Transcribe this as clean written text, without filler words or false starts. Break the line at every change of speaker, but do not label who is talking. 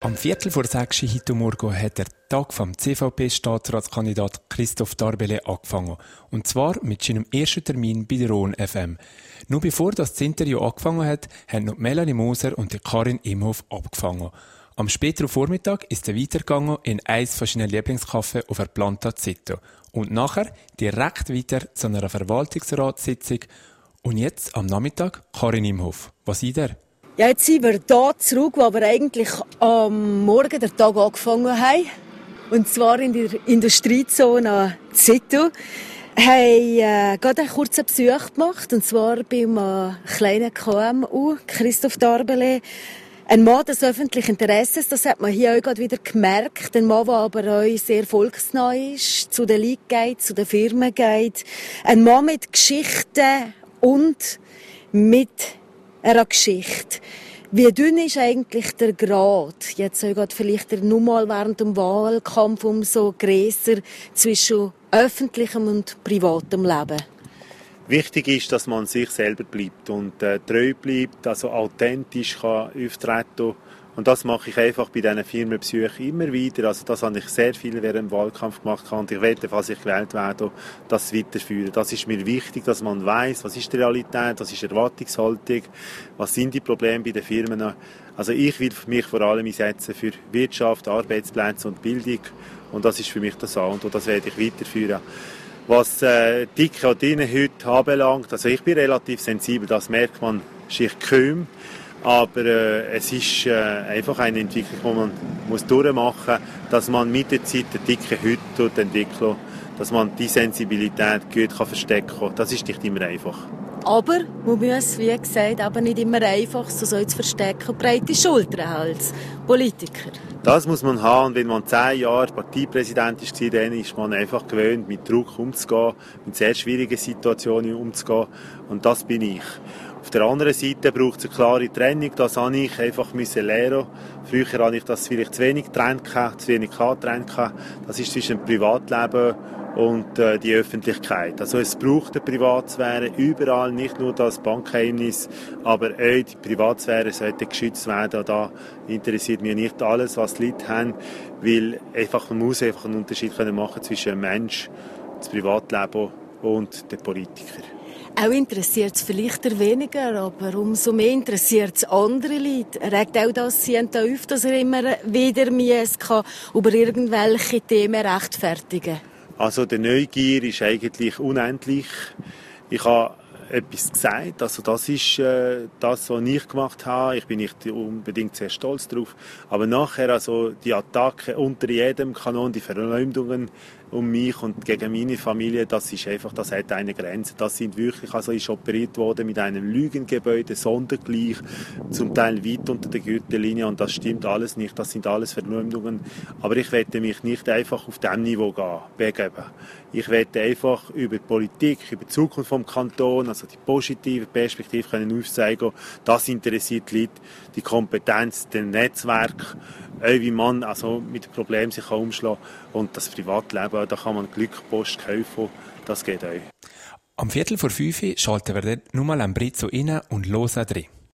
Am 5:15 heute Morgen hat der Tag vom CVP-Staatsratskandidat Christoph Darbele angefangen. Und zwar mit seinem ersten Termin bei der Rhône FM. Nur bevor das Interview angefangen hat, haben noch Melanie Moser und die Karin Imhoff abgefangen. Am späteren Vormittag ist er weitergegangen in eines von seinen Lieblingscafés auf der Planta Zito. Und nachher direkt weiter zu einer Verwaltungsratssitzung. Und jetzt am Nachmittag Karin Imhoff. Was ist er?
Ja, jetzt sind wir hier zurück, wo wir eigentlich am Morgen den Tag angefangen haben. Und zwar in der Industriezone Zito. Wir haben gerade einen kurzen Besuch gemacht, und zwar beim kleinen KMU, Christoph Darbele. Ein Mann des öffentlichen Interesses, das hat man hier auch gerade wieder gemerkt. Ein Mann, der aber auch sehr volksnah ist, zu den Leuten geht, zu den Firmen geht. Ein Mann mit Geschichte und mit einer Geschichte. Wie dünn ist eigentlich der Grat, jetzt sogar vielleicht nur mal während dem Wahlkampf, umso grösser zwischen öffentlichem und privatem Leben?
Wichtig ist, dass man sich selber bleibt und treu bleibt, also authentisch kann auftreten. Und das mache ich einfach bei diesen Firmenbesuchen immer wieder. Also das habe ich sehr viel während dem Wahlkampf gemacht und ich werde, falls ich gewählt werde, das weiterführen. Das ist mir wichtig, dass man weiss, was ist die Realität, was ist die Erwartungshaltung, was sind die Probleme bei den Firmen. Also ich will mich vor allem einsetzen für Wirtschaft, Arbeitsplätze und Bildung und das ist für mich das A und O, das werde ich weiterführen. Was dicke und dünne heute anbelangt, also ich bin relativ sensibel, das merkt man sich kaum. Aber es ist einfach eine Entwicklung, die man durchmachen muss, dass man mit der Zeit die dicke Haut entwickelt, dass man die Sensibilität gut verstecken kann. Das ist nicht immer einfach.
Aber man muss, wie gesagt, aber nicht immer einfach so zu verstecken, breite Schultern als Politiker.
Das muss man haben. Wenn man 10 Jahre Parteipräsident war, dann ist man einfach gewöhnt, mit Druck umzugehen, mit sehr schwierigen Situationen umzugehen. Und das bin ich. Auf der anderen Seite braucht es eine klare Trennung. Das habe ich einfach lernen. Früher habe ich das vielleicht zu wenig getrennt, zu wenig getrennt. Das ist zwischen dem Privatleben und die Öffentlichkeit. Also es braucht eine Privatsphäre überall, nicht nur das Bankgeheimnis, aber auch die Privatsphäre sollte geschützt werden. Da interessiert mich nicht alles, was die Leute haben, weil man muss einfach einen Unterschied machen zwischen dem Mensch, dem Privatleben und dem Politiker.
Auch interessiert es vielleicht weniger, aber umso mehr interessiert es andere Leute. Regt auch das Sie auf, dass er immer wieder kann über irgendwelche Themen rechtfertigen?
Also die Neugier ist eigentlich unendlich. Ich habe etwas gesagt, also das ist das, was ich gemacht habe. Ich bin nicht unbedingt sehr stolz darauf. Aber nachher, also die Attacke unter jedem Kanon, die Verleumdungen um mich und gegen meine Familie, das hat eine Grenze. Das sind wirklich, also ist operiert worden mit einem Lügengebäude, sondergleich, zum Teil weit unter der Gürtellinie und das stimmt alles nicht, das sind alles Verleumdungen. Aber ich werde mich nicht einfach auf diesem Niveau begeben. Ich werde einfach über Politik, über die Zukunft vom Kanton, also die positive Perspektive können aufzeigen. Das interessiert die Leute, die Kompetenz, das Netzwerk, wie man also mit dem Problem sich umschlagen kann. Und das Privatleben, da kann man Glückpost kaufen, das geht auch.
Am 4:45 schalten wir dort nur mal am Brizzo rein und hören drin.